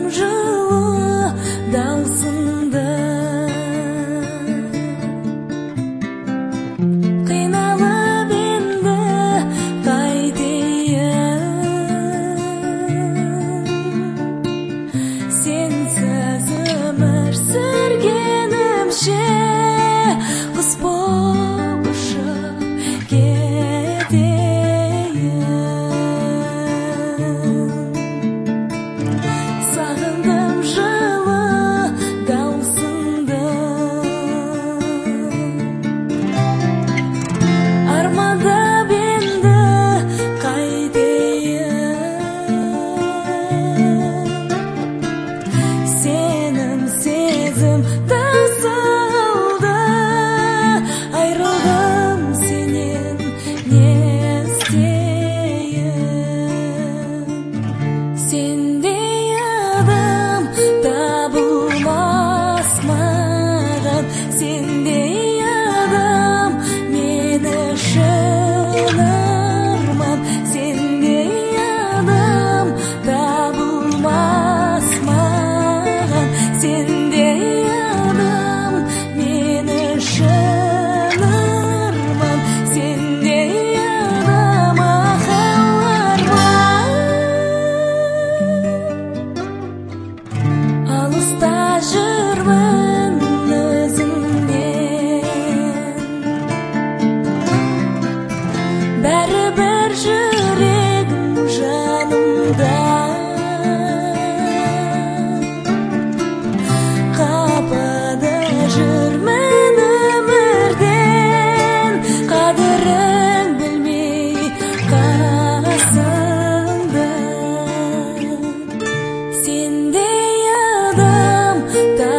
жылы даусыңды, қиналып енді қайтейін, сенсіз өмір сүргенімше құс болып ұшып кетейін. Сағындым жылы даусыңды, армандап енді қайтейін, сенім сезім таусылды, айрылдым сенен не істейін. Сендей адам табылмас маған, сендей адам мен үшін арман, сендей адам табылмас маған, сендей адам мен үшін арман, сендей адам ақыл арман. Алыста жүрмін өзіңнен, бәрібір жүрегім жанымда, қапыда жүрмін өмірден, қадірін білмей қасымда. Сендей адам